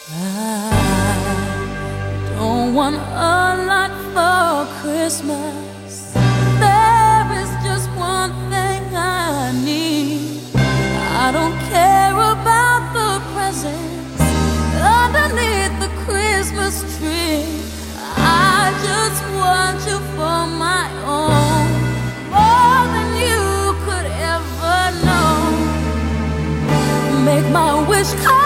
I don't want a lot for Christmas. There is just one thing I need. I don't care about the presents underneath the Christmas tree. I just want you for my own, more than you could ever know. Make my wish come